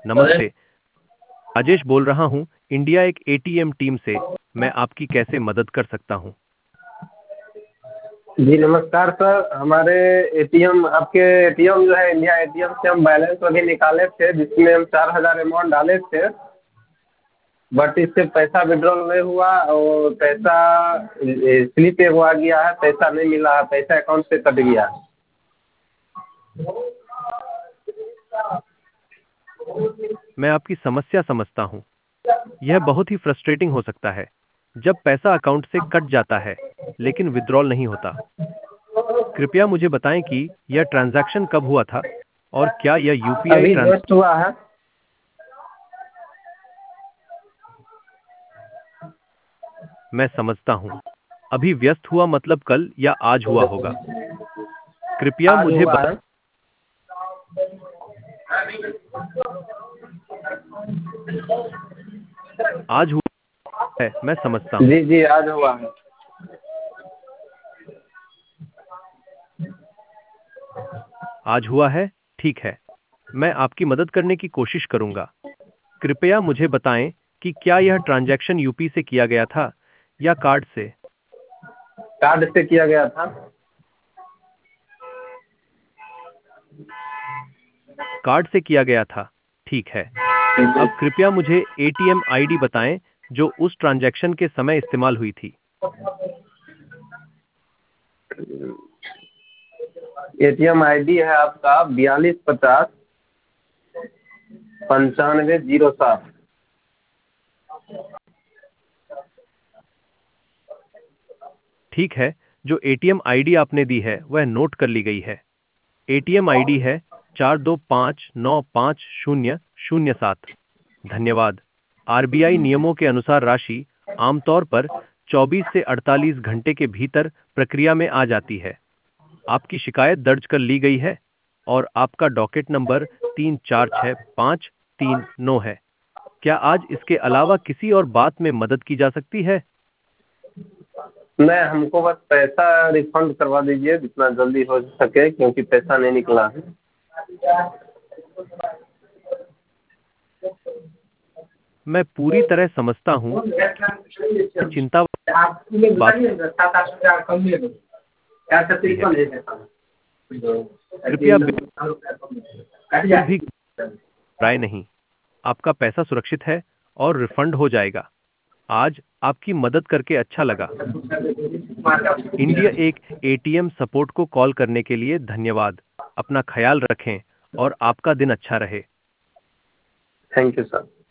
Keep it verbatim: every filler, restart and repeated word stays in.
नमस्ते। राजेश बोल रहा हूँ इंडिया एक एटीएम टीम से। मैं आपकी कैसे मदद कर सकता हूँ? जी नमस्कार सर, हमारे एटीएम आपके एटीएम जो है इंडिया एटीएम से हम बैलेंस अभी निकाले थे, जिसमें हम चार हज़ार अमाउंट डाले थे। बट इससे पैसा विड्रॉल नहीं हुआ और पैसा स्लिप एगो आ गया है, पैसा नहीं मिला है, पैसा अकाउंट से कट गया। मैं आपकी समस्या समझता हूँ। यह बहुत ही फ्रस्ट्रेटिंग हो सकता है जब पैसा अकाउंट से कट जाता है लेकिन विड्रॉल नहीं होता। कृपया मुझे बताएं कि यह ट्रांजैक्शन कब हुआ था और क्या यह यूपीआई अभी ट्रांस जस्ट हुआ है। मैं समझता हूँ। अभी व्यस्त हुआ मतलब कल या आज हुआ होगा। कृपया आज मुझे हुआ बता है। आज हुआ है, मैं समझता हूँ। जी जी आज हुआ है। आज हुआ है, ठीक है। मैं आपकी मदद करने की कोशिश करूंगा। कृपया मुझे बताएं कि क्या यह ट्रांजैक्शन यूपी से किया गया था या कार्ड से? कार्ड से किया गया था। कार्ड से किया गया था, ठीक है। अब कृपया मुझे एटीएम आईडी बताएं जो उस ट्रांजैक्शन के समय इस्तेमाल हुई थी। एटीएम आईडी है आपका बयालीस पचास पंचानवे जीरो सात। ठीक है, जो एटीएम आईडी आपने दी है वह नोट कर ली गई है। एटीएम आईडी है चार दो पाँच नौ पाँच शून्य शून्य सात। धन्यवाद। आरबीआई नियमों के अनुसार राशि आमतौर पर चौबीस से अड़तालीस घंटे के भीतर प्रक्रिया में आ जाती है। आपकी शिकायत दर्ज कर ली गई है और आपका डॉकेट नंबर तीन चार छः पाँच तीन नौ है। क्या आज इसके अलावा किसी और बात में मदद की जा सकती है? नहीं, हमको बस पैसा रिफंड करवा दीजिए जितना जल्दी हो सके, क्योंकि पैसा नहीं निकला है। मैं पूरी तरह समझता हूँ कि चिंता बात होती है। कृपया बिल्कुल भी राय नहीं। आपका पैसा सुरक्षित है और रिफंड हो जाएगा। आज आपकी मदद करके अच्छा लगा। इंडिया एक एटीएम सपोर्ट को कॉल करने के लिए धन्यवाद। अपना ख्याल रखें और आपका दिन अच्छा रहे। Thank you sir.